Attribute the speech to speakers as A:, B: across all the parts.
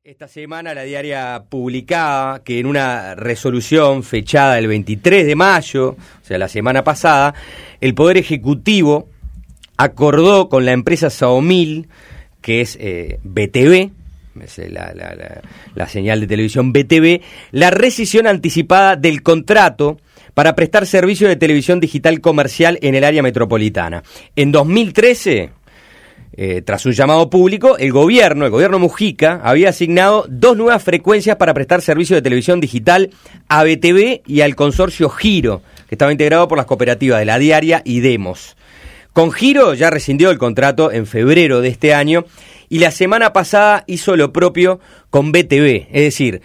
A: Esta semana la diaria publicaba que en una resolución fechada el 23 de mayo, o sea, la semana pasada, el Poder Ejecutivo acordó con la empresa Saomil, que es BTV, es la señal de televisión BTV, la rescisión anticipada del contrato para prestar servicio de televisión digital comercial en el área metropolitana. En 2013... tras un llamado público, el gobierno Mujica había asignado 2 nuevas frecuencias para prestar servicio de televisión digital a BTV y al consorcio Giro, que estaba integrado por las cooperativas de La Diaria y Demos. Con Giro ya rescindió el contrato en febrero de este año y la semana pasada hizo lo propio con BTV. Es decir,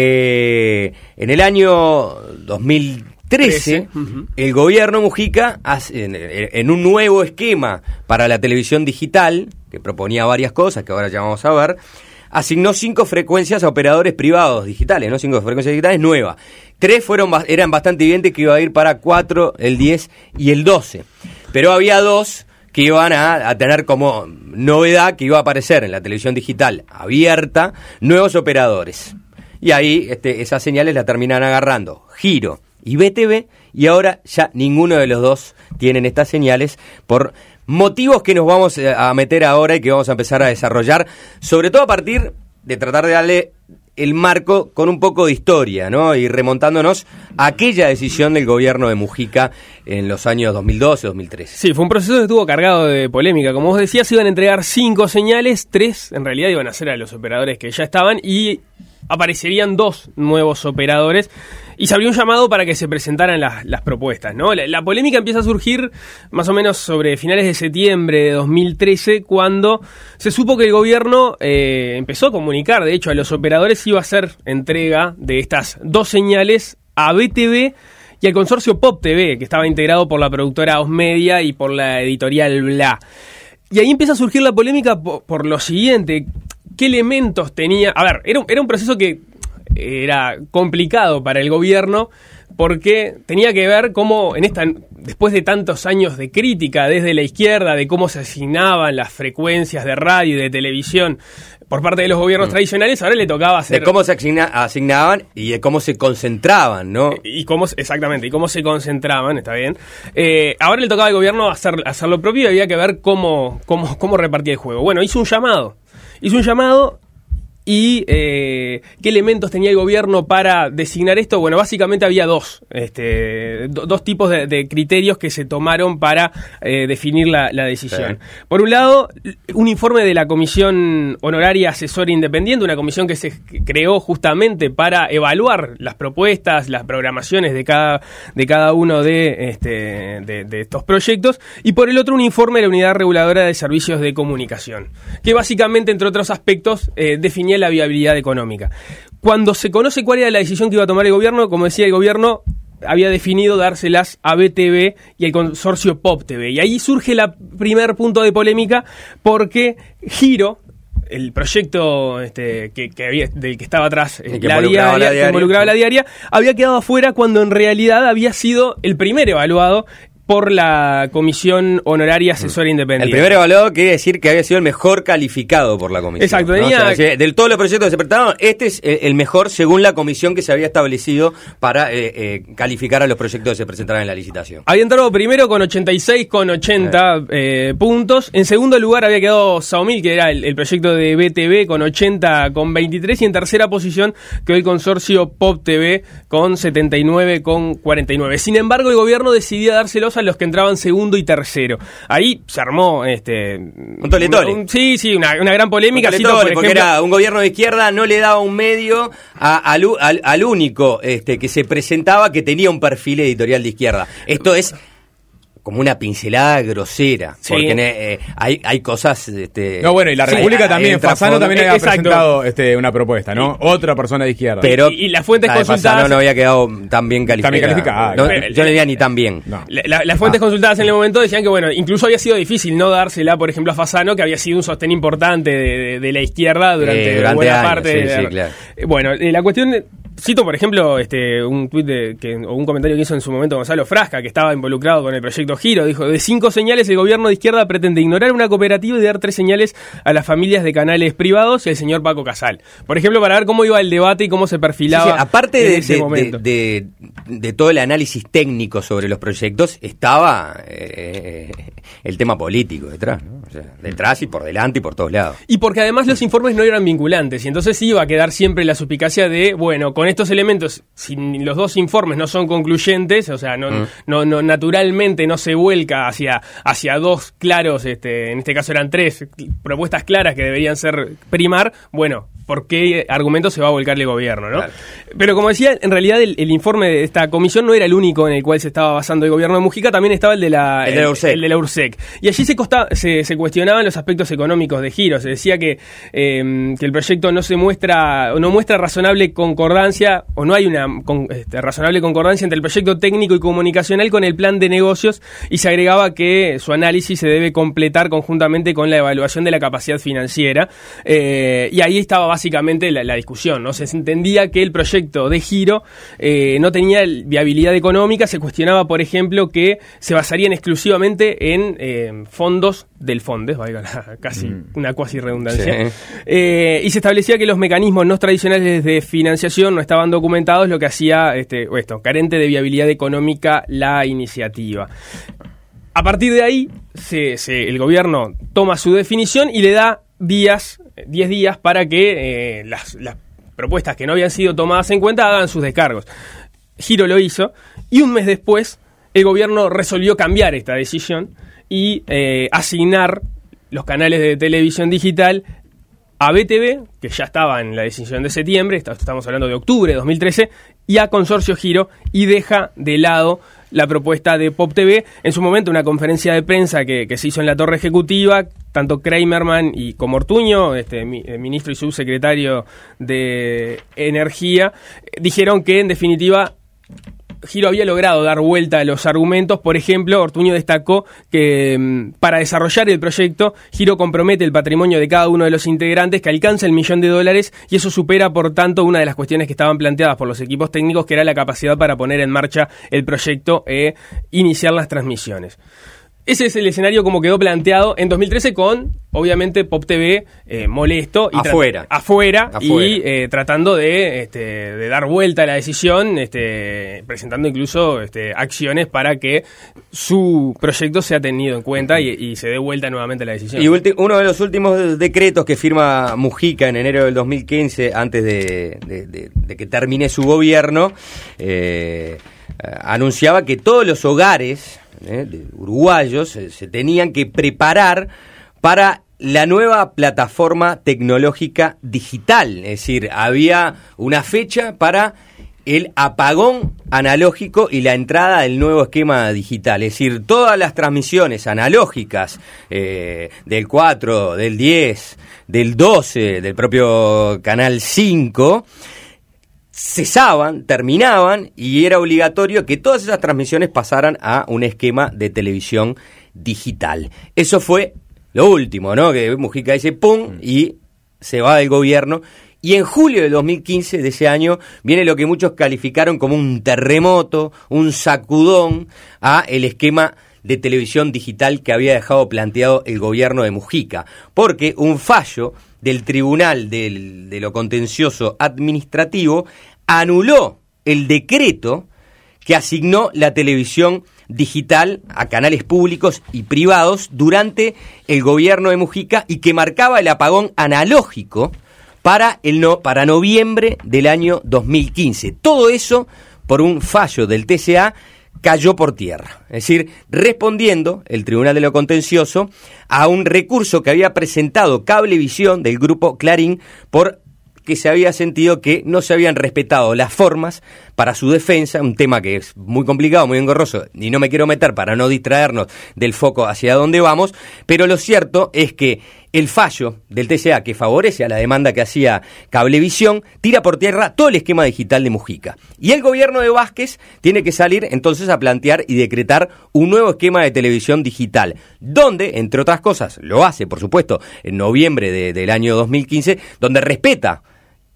A: en el año 2013, el gobierno Mujica, en un nuevo esquema para la televisión digital, que proponía varias cosas que ahora ya vamos a ver, asignó 5 frecuencias a operadores privados digitales, ¿no? 5 frecuencias digitales nuevas. 3 eran bastante evidentes que iba a ir para 4, el 10 y el 12. Pero había 2 que iban a tener como novedad que iba a aparecer en la televisión digital abierta, nuevos operadores. Y ahí esas señales las terminan agarrando Giro y BTV, y ahora ya ninguno de los dos tienen estas señales por motivos que nos vamos a meter ahora y que vamos a empezar a desarrollar, sobre todo a partir de tratar de darle el marco con un poco de historia, ¿no? Y remontándonos a aquella decisión del gobierno de Mujica en los años 2012-2013.
B: Sí, fue un proceso que estuvo cargado de polémica. Como vos decías, iban a entregar 5 señales, 3 en realidad iban a ser a los operadores que ya estaban y aparecerían 2 nuevos operadores. Y se abrió un llamado para que se presentaran las propuestas, ¿no? La polémica empieza a surgir más o menos sobre finales de septiembre de 2013, cuando se supo que el gobierno empezó a comunicar, de hecho, a los operadores iba a hacer entrega de estas 2 señales a BTV y al consorcio Pop TV, que estaba integrado por la productora Osmedia y por la editorial Bla. Y ahí empieza a surgir la polémica por lo siguiente: ¿qué elementos tenía? A ver, era un proceso que era complicado para el gobierno porque tenía que ver cómo después de tantos años de crítica desde la izquierda de cómo se asignaban las frecuencias de radio y de televisión por parte de los gobiernos tradicionales, ahora le tocaba hacer...
A: De cómo se asignaban y de cómo se concentraban, ¿no?
B: Exactamente, y cómo se concentraban, está bien. Ahora le tocaba al gobierno hacer lo propio y había que ver cómo repartía el juego. Bueno, hizo un llamado y qué elementos tenía el gobierno para designar esto. Bueno, básicamente había dos tipos de criterios que se tomaron para definir la decisión. Sí. Por un lado, un informe de la Comisión Honoraria Asesora Independiente, una comisión que se creó justamente para evaluar las propuestas, las programaciones de cada uno de estos proyectos, y por el otro un informe de la Unidad Reguladora de Servicios de Comunicación, que básicamente, entre otros aspectos, definía la viabilidad económica. Cuando se conoce cuál era la decisión que iba a tomar el gobierno, como decía, el gobierno había definido dárselas a BTV y al consorcio Pop TV. Y ahí surge el primer punto de polémica, porque Giro, el proyecto del que estaba atrás, que involucraba la diaria, había quedado afuera cuando en realidad había sido el primer evaluado por la Comisión Honoraria Asesora Independiente.
A: El primer evaluado quiere decir que había sido el mejor calificado por la comisión.
B: Exacto.
A: ¿No? O sea, de todos los proyectos que se presentaron, este es el mejor según la comisión que se había establecido para calificar a los proyectos que se presentaran en la licitación.
B: Había entrado primero con 86,80 puntos. En segundo lugar había quedado Saomil, que era el proyecto de BTV, con 80,23. Y en tercera posición quedó el consorcio Pop TV con 79,49. Sin embargo, el gobierno decidía dárselos a los que entraban segundo y tercero. Ahí se armó
A: un tole-tole.
B: Sí, una gran polémica.
A: Porque era un gobierno de izquierda, no le daba un medio al único que se presentaba que tenía un perfil editorial de izquierda. Esto es como una pincelada grosera, sí. Porque hay cosas...
C: No, bueno, y la República también, Fasano también había presentado una propuesta, ¿no? Otra persona de izquierda.
A: Pero
B: y las fuentes consultadas...
A: Fasano no había quedado tan bien calificada. Yo no le diría ni tan bien.
B: No. Las fuentes consultadas en el momento decían que, bueno, incluso había sido difícil no dársela, por ejemplo, a Fasano, que había sido un sostén importante de la izquierda durante buena
A: años,
B: parte.
A: Sí, claro.
B: Bueno, la cuestión... Cito, por ejemplo, un tuit o un comentario que hizo en su momento Gonzalo Frasca, que estaba involucrado con el proyecto Giro. Dijo: de 5 señales, el gobierno de izquierda pretende ignorar una cooperativa y dar 3 señales a las familias de canales privados y al señor Paco Casal. Por ejemplo, para ver cómo iba el debate y cómo se perfilaba.
A: Aparte
B: en ese momento.
A: De todo el análisis técnico sobre los proyectos, estaba el tema político detrás, ¿no? O sea, detrás y por delante y por todos lados.
B: Y porque además los informes no eran vinculantes, y entonces iba a quedar siempre la suspicacia de, bueno, con estos elementos, si los 2 informes no son concluyentes, o sea, no naturalmente no se vuelca hacia 2 claros, en este caso eran 3 propuestas claras que deberían ser primar, bueno, ¿por qué argumento se va a volcar el gobierno, no? Claro. Pero como decía, en realidad el informe de esta comisión no era el único en el cual se estaba basando el gobierno de Mujica, también estaba el de la URSEC. Y allí se cuestionaban los aspectos económicos de Giro. Se decía que el proyecto no muestra razonable concordancia, o no hay una razonable concordancia entre el proyecto técnico y comunicacional con el plan de negocios, y se agregaba que su análisis se debe completar conjuntamente con la evaluación de la capacidad financiera, y ahí estaba básicamente la discusión, ¿no? Se entendía que el proyecto de Giro no tenía viabilidad económica. Se cuestionaba, por ejemplo, que se basarían exclusivamente en fondos del Fondes, casi una cuasi redundancia, sí. Y se establecía que los mecanismos no tradicionales de financiación no estaban documentados, lo que hacía carente de viabilidad económica la iniciativa. A partir de ahí, el gobierno toma su definición y le da 10 días para que las propuestas que no habían sido tomadas en cuenta hagan sus descargos. Giro lo hizo, y un mes después el gobierno resolvió cambiar esta decisión y asignar los canales de televisión digital a BTV, que ya estaba en la decisión de septiembre, estamos hablando de octubre de 2013, y a Consorcio Giro, y deja de lado la propuesta de Pop TV. En su momento, una conferencia de prensa que se hizo en la torre ejecutiva, tanto Kramerman como Ortuño, ministro y subsecretario de Energía, dijeron que en definitiva Giro había logrado dar vuelta a los argumentos. Por ejemplo, Ortuño destacó que para desarrollar el proyecto, Giro compromete el patrimonio de cada uno de los integrantes, que alcanza $1 millón, y eso supera, por tanto, una de las cuestiones que estaban planteadas por los equipos técnicos, que era la capacidad para poner en marcha el proyecto e iniciar las transmisiones. Ese es el escenario como quedó planteado en 2013, con, obviamente, Pop TV molesto. Y afuera. Y tratando de dar vuelta a la decisión, presentando incluso acciones para que su proyecto sea tenido en cuenta y se dé vuelta nuevamente a la decisión.
A: Y uno de los últimos decretos que firma Mujica en enero del 2015, antes de que termine su gobierno, anunciaba que todos los hogares de uruguayos se tenían que preparar para la nueva plataforma tecnológica digital. Es decir, había una fecha para el apagón analógico y la entrada del nuevo esquema digital. Es decir, todas las transmisiones analógicas del 4, del 10, del 12, del propio Canal 5... cesaban, terminaban, y era obligatorio que todas esas transmisiones pasaran a un esquema de televisión digital. Eso fue lo último, ¿no? Que Mujica dice ¡pum! Y se va del gobierno. Y en julio de 2015 de ese año viene lo que muchos calificaron como un terremoto, un sacudón a el esquema de televisión digital que había dejado planteado el gobierno de Mujica, porque un fallo del Tribunal de lo Contencioso Administrativo anuló el decreto que asignó la televisión digital a canales públicos y privados durante el gobierno de Mujica, y que marcaba el apagón analógico para noviembre del año 2015. Todo eso, por un fallo del TCA, cayó por tierra. Es decir, respondiendo el Tribunal de lo Contencioso a un recurso que había presentado Cablevisión del grupo Clarín, por que se había sentido que no se habían respetado las formas para su defensa, un tema que es muy complicado, muy engorroso, y no me quiero meter para no distraernos del foco hacia dónde vamos, pero lo cierto es que el fallo del TCA, que favorece a la demanda que hacía Cablevisión, tira por tierra todo el esquema digital de Mujica. Y el gobierno de Vázquez tiene que salir entonces a plantear y decretar un nuevo esquema de televisión digital, donde, entre otras cosas, lo hace, por supuesto, en noviembre del año 2015, donde respeta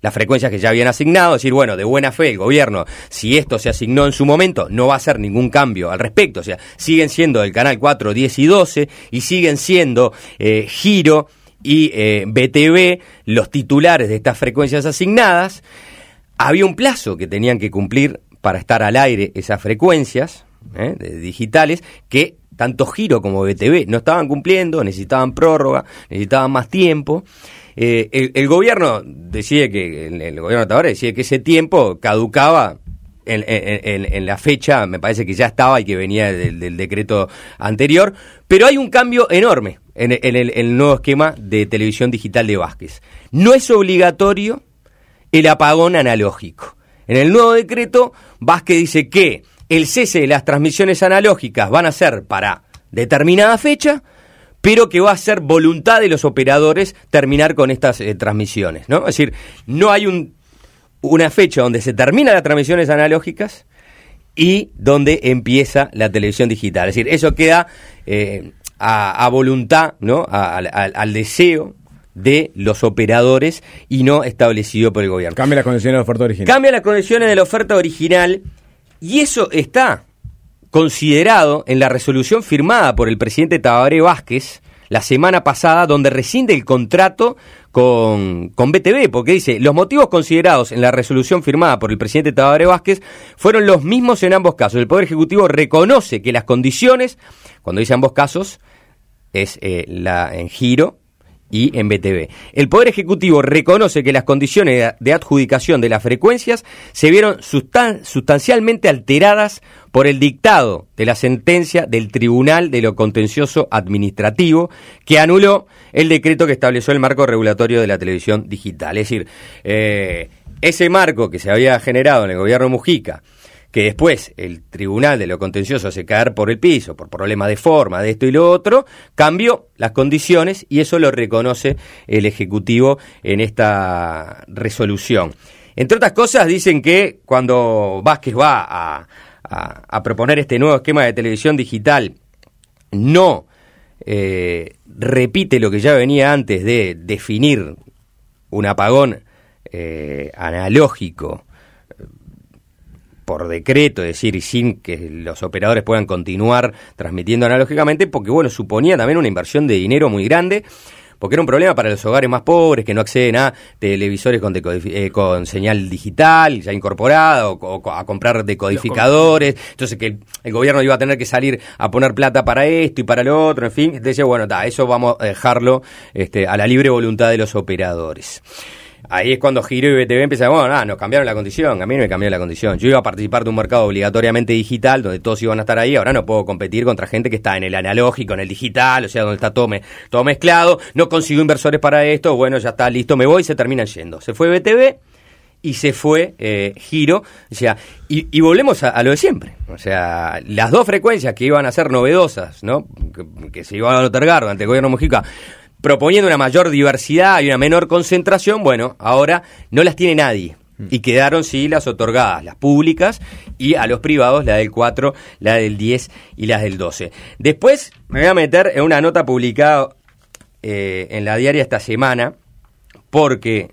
A: las frecuencias que ya habían asignado, decir, bueno, de buena fe el gobierno, si esto se asignó en su momento, no va a hacer ningún cambio al respecto, o sea, siguen siendo el canal 4, 10 y 12, y siguen siendo Giro y BTV los titulares de estas frecuencias asignadas. Había un plazo que tenían que cumplir para estar al aire esas frecuencias digitales, que tanto Giro como BTV no estaban cumpliendo, necesitaban prórroga, necesitaban más tiempo. El gobierno decide que el gobierno de Tabaré decide que ese tiempo caducaba en la fecha, me parece que ya estaba y que venía del decreto anterior, pero hay un cambio enorme en el nuevo esquema de televisión digital de Vázquez. No es obligatorio el apagón analógico. En el nuevo decreto, Vázquez dice que el cese de las transmisiones analógicas van a ser para determinada fecha, pero que va a ser voluntad de los operadores terminar con estas transmisiones, ¿no? Es decir, no hay una fecha donde se terminan las transmisiones analógicas y donde empieza la televisión digital. Es decir, eso queda a voluntad, ¿no? Al deseo de los operadores y no establecido por el gobierno.
C: Cambia las condiciones de la oferta original.
A: Cambia las condiciones de la oferta original y eso está considerado en la resolución firmada por el presidente Tabaré Vázquez la semana pasada, donde rescinde el contrato con BTV, porque dice, los motivos considerados en la resolución firmada por el presidente Tabaré Vázquez fueron los mismos en ambos casos. El Poder Ejecutivo reconoce que las condiciones, cuando dice ambos casos, es en Giro y en BTV. El Poder Ejecutivo reconoce que las condiciones de adjudicación de las frecuencias se vieron sustancialmente alteradas por el dictado de la sentencia del Tribunal de lo Contencioso Administrativo, que anuló el decreto que estableció el marco regulatorio de la televisión digital. Es decir, ese marco que se había generado en el gobierno Mujica, que después el Tribunal de lo Contencioso hace caer por el piso, por problemas de forma, de esto y lo otro, cambió las condiciones y eso lo reconoce el Ejecutivo en esta resolución. Entre otras cosas, dicen que cuando Vázquez va a proponer este nuevo esquema de televisión digital, no repite lo que ya venía antes de definir un apagón analógico por decreto, es decir, y sin que los operadores puedan continuar transmitiendo analógicamente, porque bueno, suponía también una inversión de dinero muy grande, porque era un problema para los hogares más pobres que no acceden a televisores con señal digital ya incorporada o a comprar decodificadores, entonces que el gobierno iba a tener que salir a poner plata para esto y para lo otro, en fin, entonces bueno, eso vamos a dejarlo a la libre voluntad de los operadores. Ahí es cuando Giro y BTV empezaron, bueno, nos cambiaron la condición, a mí no me cambió la condición. Yo iba a participar de un mercado obligatoriamente digital, donde todos iban a estar ahí, ahora no puedo competir contra gente que está en el analógico, en el digital, o sea, donde está todo mezclado, no consigo inversores para esto, bueno, ya está, listo, me voy y se terminan yendo. Se fue BTV y se fue Giro, o sea, y volvemos a lo de siempre. O sea, las dos frecuencias que iban a ser novedosas, ¿no? Que se iban a otorgar durante el gobierno Mujica, proponiendo una mayor diversidad y una menor concentración, bueno, ahora no las tiene nadie. Y quedaron, sí, las otorgadas, las públicas, y a los privados, la del 4, la del 10 y las del 12. Después me voy a meter en una nota publicada en la diaria esta semana, porque,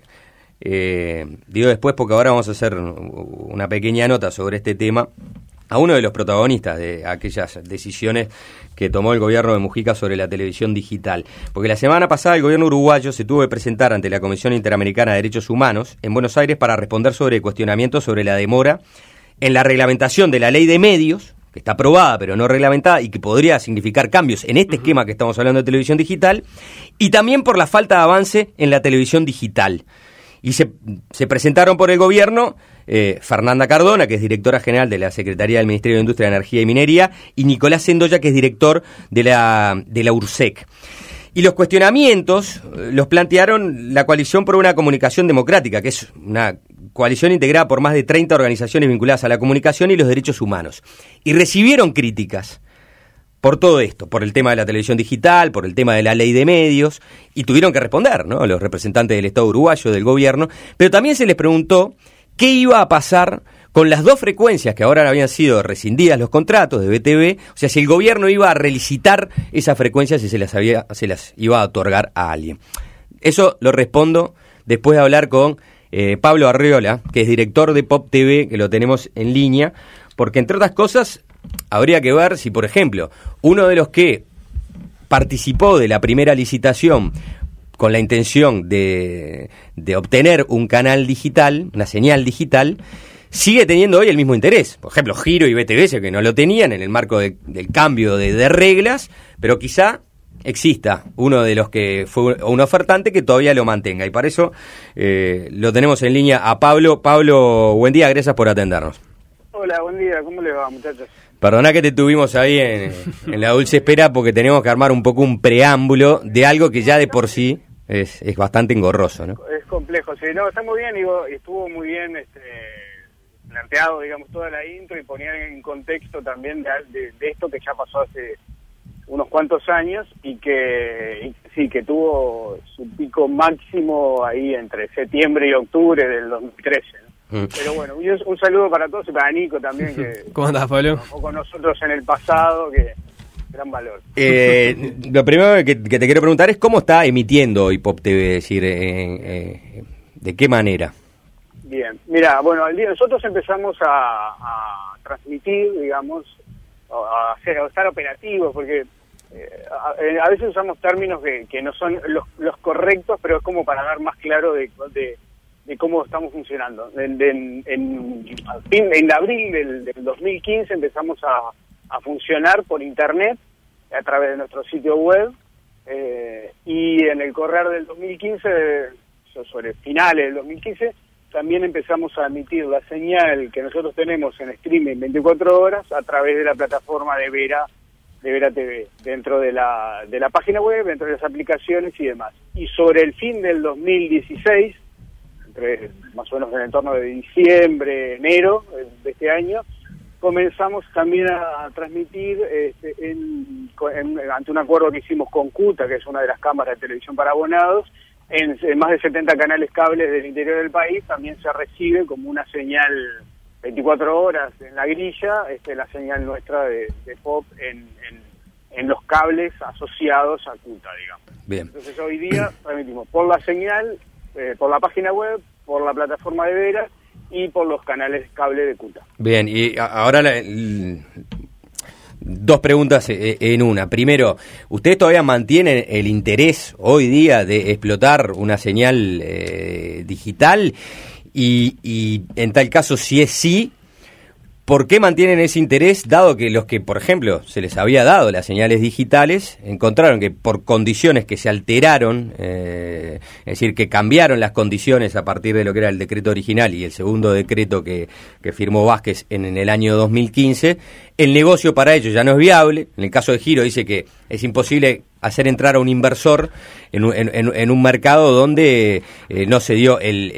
A: digo después porque ahora vamos a hacer una pequeña nota sobre este tema, a uno de los protagonistas de aquellas decisiones que tomó el gobierno de Mujica sobre la televisión digital. Porque la semana pasada el gobierno uruguayo se tuvo que presentar ante la Comisión Interamericana de Derechos Humanos en Buenos Aires para responder sobre cuestionamientos sobre la demora en la reglamentación de la ley de medios, que está aprobada pero no reglamentada y que podría significar cambios en este esquema que estamos hablando de televisión digital, y también por la falta de avance en la televisión digital. Y se presentaron por el gobierno Fernanda Cardona, que es directora general de la Secretaría del Ministerio de Industria, Energía y Minería, y Nicolás Sendoya, que es director de la URSEC. Y los cuestionamientos los plantearon la Coalición por una Comunicación Democrática, que es una coalición integrada por más de 30 organizaciones vinculadas a la comunicación y los derechos humanos. Y recibieron críticas por todo esto, por el tema de la televisión digital, por el tema de la ley de medios, y tuvieron que responder, ¿no?, los representantes del Estado uruguayo, del gobierno, pero también se les preguntó qué iba a pasar con las dos frecuencias que ahora habían sido rescindidas los contratos de BTV, o sea, si el gobierno iba a relicitar esas frecuencias y se las iba a otorgar a alguien. Eso lo respondo después de hablar con Pablo Arriola, que es director de Pop TV, que lo tenemos en línea, porque entre otras cosas habría que ver si, por ejemplo, uno de los que participó de la primera licitación con la intención de obtener un canal digital, una señal digital, sigue teniendo hoy el mismo interés. Por ejemplo, Giro y BTVS, que no lo tenían en el marco del cambio de reglas, pero quizá exista uno de los que fue un ofertante que todavía lo mantenga. Y para eso lo tenemos en línea a Pablo. Pablo, buen día, gracias por atendernos.
D: Hola, buen día, ¿cómo les va, muchachos?
A: Perdona que te tuvimos ahí en la dulce espera porque tenemos que armar un poco un preámbulo de algo que ya de por sí es bastante engorroso, ¿no?
D: Es complejo, sí, no, está muy bien y estuvo muy bien planteado, digamos, toda la intro y ponía en contexto también de esto que ya pasó hace unos cuantos años y que tuvo su pico máximo ahí entre septiembre y octubre del 2013, ¿no? Pero bueno, un saludo para todos y para Nico también, que
B: ¿cómo andás, Pablo?
D: Trabajó con nosotros en el pasado, que gran valor.
A: Lo primero que te quiero preguntar es cómo está emitiendo hoy Pop TV, es decir, ¿de qué manera?
D: Bien, mira, bueno, nosotros empezamos a transmitir, digamos, a estar operativos, porque a veces usamos términos que no son los correctos, pero es como para dar más claro de cómo estamos funcionando. En abril del 2015 empezamos a funcionar por internet a través de nuestro sitio web, y en el correr del 2015, sobre finales del 2015, también empezamos a emitir la señal que nosotros tenemos en streaming 24 horas a través de la plataforma de Vera TV, dentro de la página web, dentro de las aplicaciones y demás. Y sobre el fin del 2016, más o menos en el entorno de diciembre, enero de este año, comenzamos también a transmitir ante un acuerdo que hicimos con CUTA, que es una de las cámaras de televisión para abonados, en más de 70 canales cables del interior del país. También se recibe como una señal 24 horas en la grilla, la señal nuestra de Pop en los cables asociados a CUTA, digamos.
A: Bien.
D: Entonces hoy día transmitimos por la señal, por la página web, por la plataforma de Vera y por los canales cable de CUTA.
A: Bien, y ahora dos preguntas en una. Primero, ¿ustedes todavía mantienen el interés hoy día de explotar una señal digital? Y en tal caso, si es sí, ¿por qué mantienen ese interés, dado que los que, por ejemplo, se les había dado las señales digitales, encontraron que por condiciones que se alteraron, es decir, que cambiaron las condiciones a partir de lo que era el decreto original y el segundo decreto que firmó Vázquez en el año 2015, el negocio para ellos ya no es viable? En el caso de Giro dice que es imposible hacer entrar a un inversor en un mercado donde no se dio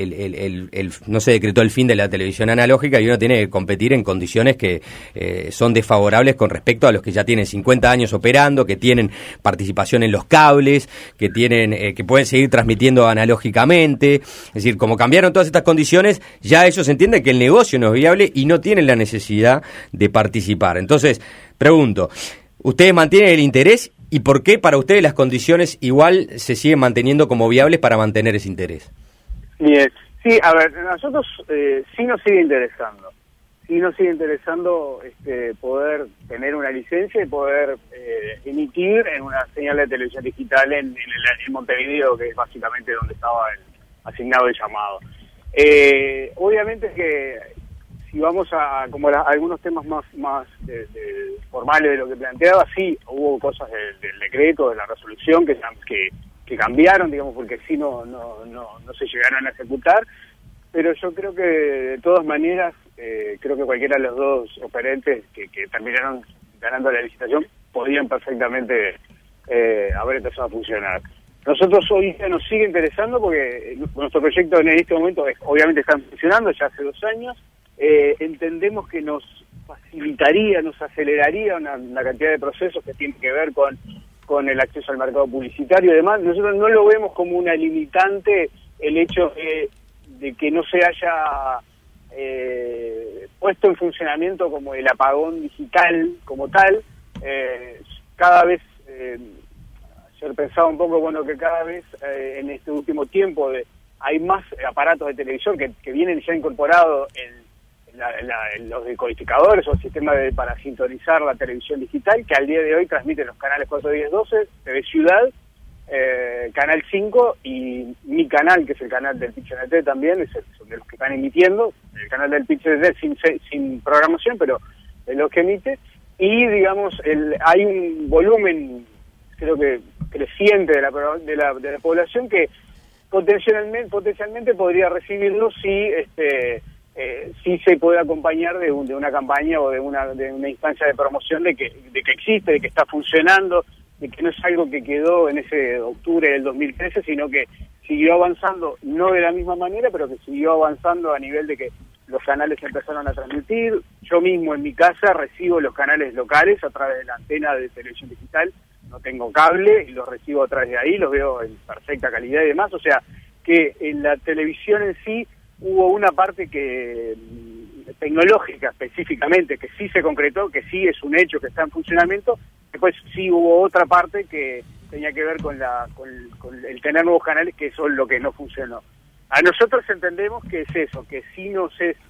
A: no se decretó el fin de la televisión analógica y uno tiene que competir en condiciones que son desfavorables con respecto a los que ya tienen 50 años operando, que tienen participación en los cables, que tienen que pueden seguir transmitiendo analógicamente. Es decir, como cambiaron todas estas condiciones, ya ellos entienden que el negocio no es viable y no tienen la necesidad de participar. Entonces, pregunto, ¿ustedes mantienen el interés? ¿Y por qué para ustedes las condiciones igual se siguen manteniendo como viables para mantener ese interés?
D: Bien, sí, a ver, nosotros sí nos sigue interesando. Sí nos sigue interesando poder tener una licencia y poder emitir en una señal de televisión digital en Montevideo, que es básicamente donde estaba asignado el llamado. Obviamente que si vamos a algunos temas más formales de lo que planteaba, sí, hubo cosas del decreto, de la resolución que cambiaron, digamos, porque sí no se llegaron a ejecutar, pero yo creo que de todas maneras, creo que cualquiera de los dos operantes que terminaron ganando la licitación podían perfectamente haber empezado a funcionar. Nosotros hoy día nos sigue interesando porque nuestro proyecto en este momento obviamente está funcionando ya hace 2 años. Entendemos que nos facilitaría, nos aceleraría una cantidad de procesos que tienen que ver con el acceso al mercado publicitario y demás. Nosotros no lo vemos como una limitante el hecho de que no se haya puesto en funcionamiento como el apagón digital como tal. Cada vez, ayer pensaba un poco, bueno, que cada vez en este último tiempo hay más aparatos de televisión que vienen ya incorporados en los decodificadores o el sistema para sintonizar la televisión digital, que al día de hoy transmiten los canales 4, 10, 12, TV Ciudad, Canal 5 y mi canal, que es el canal del PitchNT también, es de los que están emitiendo, el canal del PitchNT sin programación, pero de los que emite, y digamos, hay un volumen, creo que creciente de la población que potencialmente podría recibirlo si se puede acompañar de una campaña o de una instancia de promoción de que existe, de que está funcionando, de que no es algo que quedó en ese octubre del 2013, sino que siguió avanzando, no de la misma manera, pero que siguió avanzando a nivel de que los canales empezaron a transmitir. Yo mismo en mi casa recibo los canales locales a través de la antena de televisión digital, no tengo cable y los recibo a través de ahí, los veo en perfecta calidad y demás, o sea que en la televisión en sí hubo una parte que tecnológica específicamente, que sí se concretó, que sí es un hecho, que está en funcionamiento. Después sí hubo otra parte que tenía que ver con el tener nuevos canales, que eso es lo que no funcionó. A nosotros entendemos que es eso, que sí nos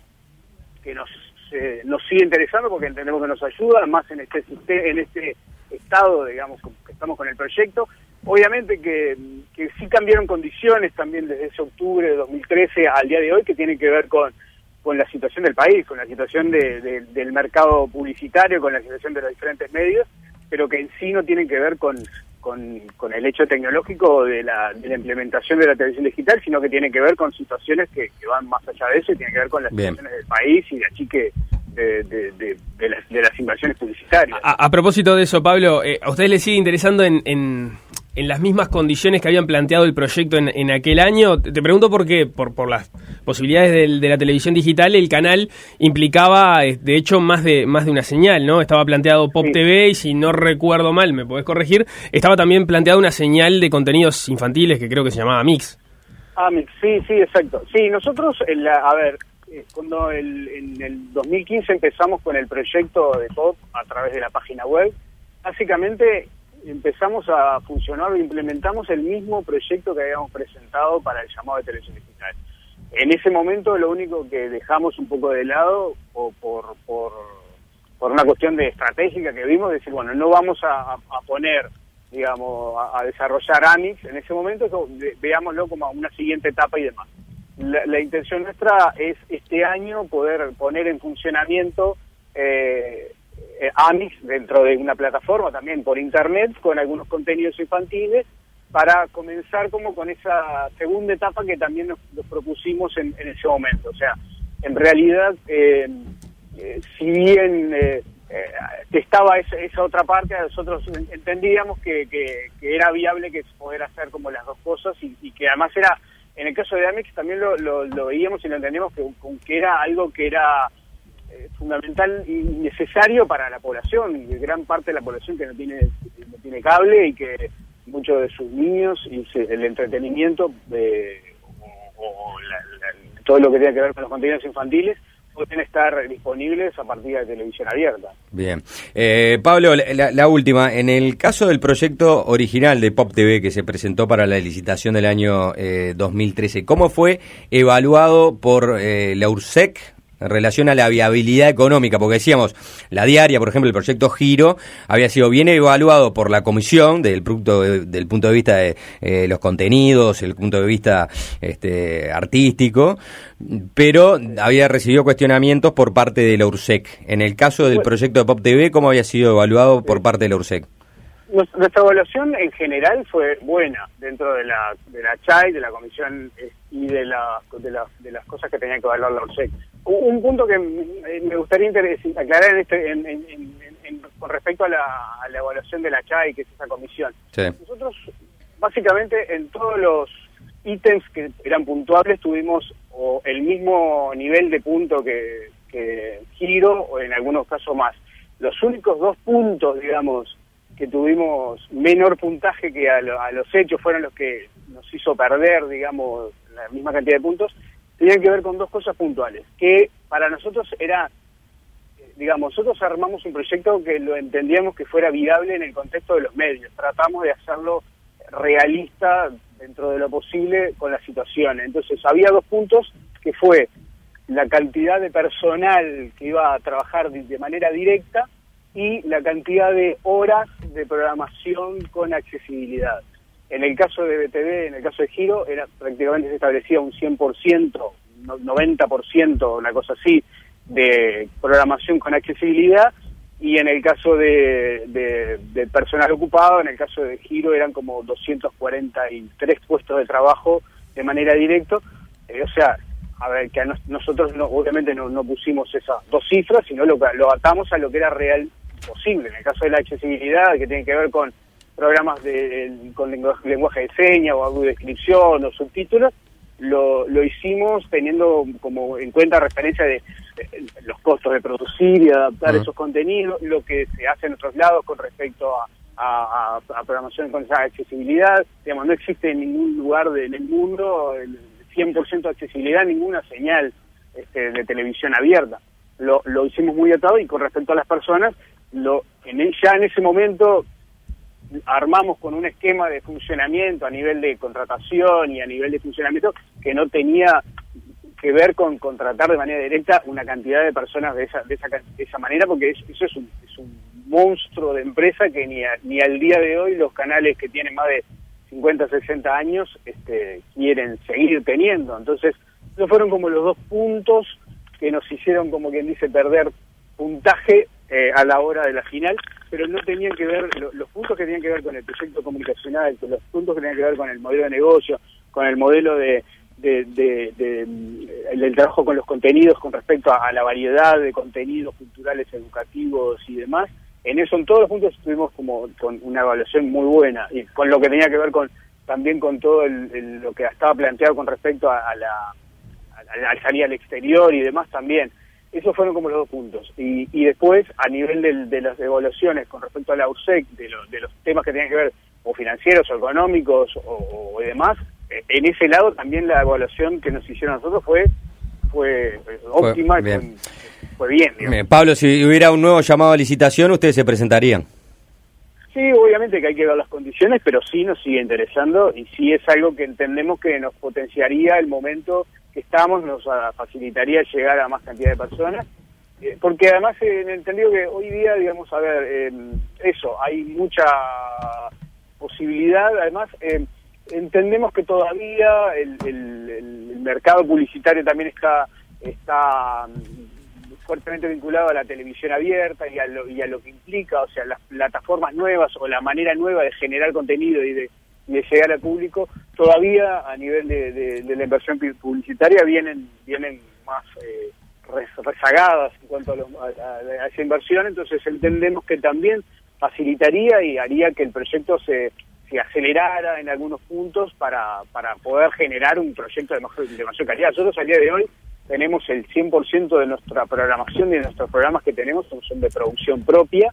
D: sigue interesando porque entendemos que nos ayuda, más en este estado, digamos, que estamos con el proyecto. Obviamente que sí cambiaron condiciones también desde ese octubre de 2013 al día de hoy, que tienen que ver con la situación del país, con la situación del mercado publicitario, con la situación de los diferentes medios, pero que en sí no tienen que ver con el hecho tecnológico de la implementación de la televisión digital, sino que tienen que ver con situaciones que van más allá de eso y tienen que ver con las situaciones del país y de achique de las inversiones publicitarias.
B: A propósito de eso, Pablo, ¿a ustedes les sigue interesando en las mismas condiciones que habían planteado el proyecto en aquel año? Te pregunto porque por las posibilidades de la televisión digital, el canal implicaba, de hecho, más de una señal, ¿no? Estaba planteado Pop TV y, si no recuerdo mal, me podés corregir, estaba también planteada una señal de contenidos infantiles que creo que se llamaba Mix.
D: Mix, sí, exacto. Sí, nosotros, cuando en el 2015 empezamos con el proyecto de Pop a través de la página web, básicamente empezamos a funcionar o implementamos el mismo proyecto que habíamos presentado para el llamado de televisión digital. En ese momento lo único que dejamos un poco de lado por una cuestión de estratégica que vimos, decir, bueno, no vamos a poner, digamos, a desarrollar AMIX en ese momento, veámoslo como una siguiente etapa y demás. La intención nuestra es este año poder poner en funcionamiento AMIX dentro de una plataforma también por internet con algunos contenidos infantiles para comenzar como con esa segunda etapa que también nos propusimos en ese momento. O sea, en realidad, si bien estaba esa otra parte, nosotros entendíamos que era viable que poder hacer como las dos cosas y que además era, en el caso de AMIX también lo veíamos y lo entendíamos que era algo que era fundamental y necesario para la población, y gran parte de la población que no tiene cable y que muchos de sus niños y el entretenimiento todo lo que tiene que ver con los contenidos infantiles pueden estar disponibles a partir de televisión abierta.
A: Bien. Pablo, la última. En el caso del proyecto original de Pop TV que se presentó para la licitación del año 2013, ¿cómo fue evaluado por la URSEC en relación a la viabilidad económica? Porque decíamos, la diaria, por ejemplo, el proyecto Giro, había sido bien evaluado por la comisión del punto de vista de los contenidos, el punto de vista artístico, pero había recibido cuestionamientos por parte de la URSEC. En el caso del proyecto de Pop TV, ¿cómo había sido evaluado por parte de la URSEC?
D: Nuestra evaluación en general fue buena dentro de la CHAI, de la comisión y de las cosas que tenía que evaluar la URSEC. Un punto que me gustaría aclarar con respecto a la evaluación de la CHAI, que es esa comisión.
A: Sí.
D: Nosotros, básicamente, en todos los ítems que eran puntuables, tuvimos el mismo nivel de punto que Giro, o en algunos casos más. Los únicos 2 puntos, digamos, que tuvimos menor puntaje que a los hechos fueron los que nos hizo perder, digamos, la misma cantidad de puntos, tenían que ver con 2 cosas puntuales, que para nosotros era, digamos, nosotros armamos un proyecto que lo entendíamos que fuera viable en el contexto de los medios, tratamos de hacerlo realista dentro de lo posible con la situación. Entonces había 2 puntos, que fue la cantidad de personal que iba a trabajar de manera directa y la cantidad de horas de programación con accesibilidad. En el caso de BTV, en el caso de Giro, prácticamente se establecía un 100%, 90%, una cosa así, de programación con accesibilidad, y en el caso de personal ocupado, en el caso de Giro eran como 243 puestos de trabajo de manera directa. O sea, a ver, que nosotros obviamente no pusimos esas 2 cifras, sino lo atamos a lo que era real posible. En el caso de la accesibilidad, que tiene que ver con programas con lenguaje de señas o audiodescripción o subtítulos, lo hicimos teniendo como en cuenta referencia de los costos de producir y adaptar esos contenidos, lo que se hace en otros lados con respecto a programación con esa accesibilidad. Digamos, no existe en ningún lugar en el mundo el 100% de accesibilidad, ninguna señal de televisión abierta. Lo hicimos muy atado, y con respecto a las personas, ya en ese momento armamos con un esquema de funcionamiento a nivel de contratación y a nivel de funcionamiento que no tenía que ver con contratar de manera directa una cantidad de personas de esa manera, porque eso es un monstruo de empresa que ni al día de hoy los canales que tienen más de 50, 60 años quieren seguir teniendo. Entonces, esos fueron como los 2 puntos que nos hicieron, como quien dice, perder puntaje a la hora de la final, pero no tenían que ver, los puntos que tenían que ver con el proyecto comunicacional, los puntos que tenían que ver con el modelo de negocio, con el modelo del trabajo con los contenidos con respecto a la variedad de contenidos culturales, educativos y demás. En todos los puntos estuvimos como con una evaluación muy buena, y con lo que tenía que ver también con todo lo que estaba planteado con respecto a salir al exterior y demás también. Esos fueron como los 2 puntos. Y después, a nivel de las evaluaciones con respecto a la URSEC, de los temas que tenían que ver o financieros o económicos o demás, en ese lado también la evaluación que nos hicieron a nosotros fue óptima. Fue bien, digamos.
A: Pablo, si hubiera un nuevo llamado a licitación, ¿ustedes se presentarían?
D: Sí, obviamente que hay que ver las condiciones, pero sí nos sigue interesando, y sí es algo que entendemos que nos potenciaría el momento que estamos, nos facilitaría llegar a más cantidad de personas, porque además en el entendido que hoy día, digamos, a ver, hay mucha posibilidad. Además, entendemos que todavía el mercado publicitario también está fuertemente vinculado a la televisión abierta y a lo que implica, o sea, las plataformas nuevas o la manera nueva de generar contenido y de llegar al público. Todavía a nivel de la inversión publicitaria vienen más rezagadas en cuanto a esa inversión. Entonces entendemos que también facilitaría y haría que el proyecto se acelerara en algunos puntos para poder generar un proyecto de mayor calidad. Nosotros al día de hoy tenemos el 100% de nuestra programación y de nuestros programas que tenemos son de producción propia.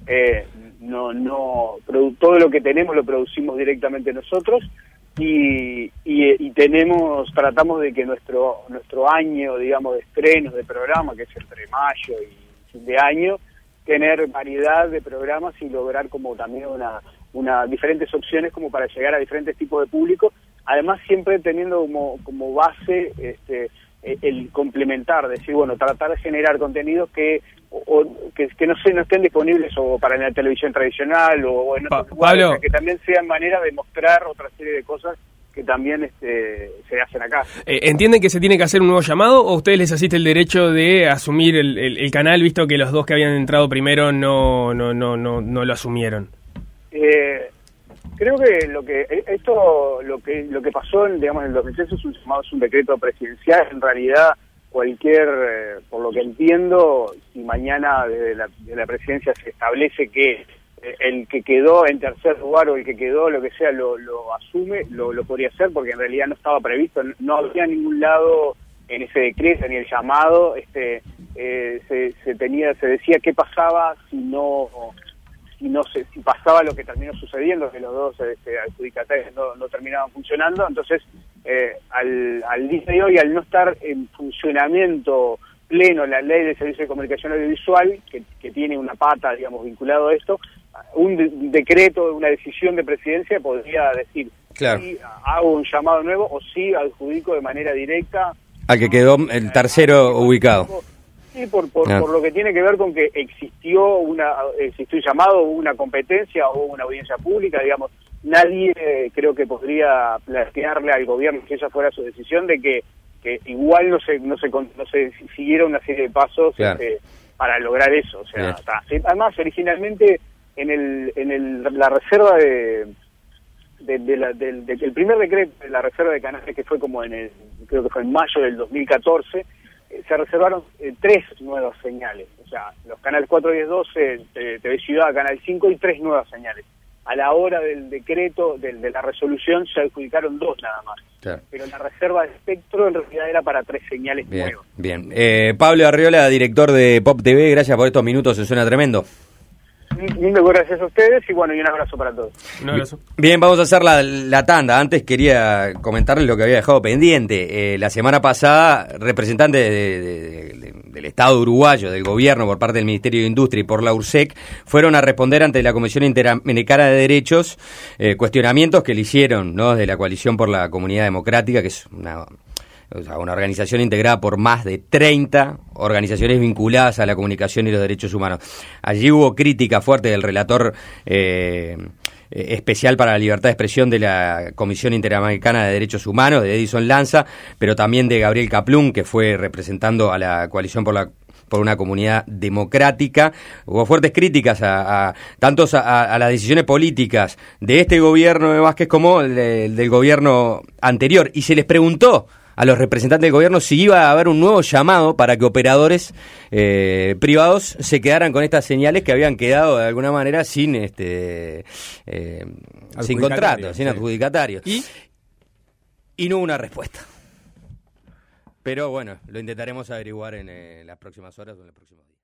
D: Todo lo que tenemos lo producimos directamente nosotros, y tratamos de que nuestro año, digamos, de estrenos de programa, que es entre mayo y fin de año, tener variedad de programas y lograr como también diferentes opciones como para llegar a diferentes tipos de público, además siempre teniendo como base el complementar, decir, bueno, tratar de generar contenidos que no estén disponibles o para la televisión tradicional o en otros lugares, que también sean maneras de mostrar otra serie de cosas que también se hacen acá.
B: ¿Entienden que se tiene que hacer un nuevo llamado o ustedes les asiste el derecho de asumir el canal, visto que los 2 que habían entrado primero no lo asumieron?
D: Creo que lo que pasó digamos, en el 2006 es un decreto presidencial. En realidad, por lo que entiendo, si mañana desde la presidencia se establece que el que quedó en tercer lugar o el que quedó, lo que sea, lo asume, lo podría hacer, porque en realidad no estaba previsto, no había ningún lado en ese decreto ni el llamado, se decía qué pasaba si pasaba lo que terminó sucediendo, que los 2 adjudicatarios no terminaban funcionando. Entonces, al día de hoy, al no estar en funcionamiento pleno la ley de servicio de comunicación audiovisual, que tiene una pata, digamos, vinculado a esto, un decreto, una decisión de presidencia podría decir,
A: Claro.
D: si hago un llamado nuevo o si adjudico de manera directa
A: al que quedó el tercero ubicado.
D: Sí, por lo que tiene que ver con que existió un llamado, hubo una competencia o una audiencia pública, digamos, nadie creo que podría plantearle al gobierno que esa fuera su decisión de que igual no se siguiera una serie de pasos,
A: claro,
D: para lograr eso. O sea, además originalmente en la reserva del primer decreto de la reserva de canales, que fue como creo que fue en mayo del 2014, se reservaron 3 nuevas señales. O sea, los canales 4, 10, 12, TV Ciudad, Canal 5 y 3 nuevas señales. A la hora del decreto, de la resolución, se adjudicaron 2 nada más. Claro. Pero la reserva de espectro en realidad era para 3 señales nuevas.
A: Bien. Pablo Arriola, director de Pop TV, gracias por estos minutos, se suena tremendo.
D: Muchas gracias a ustedes y bueno, y un abrazo para todos.
B: Un abrazo.
A: Bien, vamos a hacer la tanda. Antes quería comentarles lo que había dejado pendiente. La semana pasada, representantes del Estado uruguayo, del gobierno, por parte del Ministerio de Industria y por la URSEC, fueron a responder ante la Comisión Interamericana de Derechos cuestionamientos que le hicieron, ¿no?, de la Coalición por la Comunidad Democrática, que es una organización integrada por más de 30 organizaciones vinculadas a la comunicación y los derechos humanos. Allí hubo crítica fuerte del relator especial para la libertad de expresión de la Comisión Interamericana de Derechos Humanos, de Edison Lanza, pero también de Gabriel Kaplún, que fue representando a la coalición por una comunidad democrática. Hubo fuertes críticas tanto a las decisiones políticas de este gobierno de Vázquez como del gobierno anterior, y se les preguntó a los representantes del gobierno si iba a haber un nuevo llamado para que operadores privados se quedaran con estas señales que habían quedado de alguna manera sin contrato, sin adjudicatario. Y no hubo una respuesta. Pero bueno, lo intentaremos averiguar en las próximas horas o en los próximos días.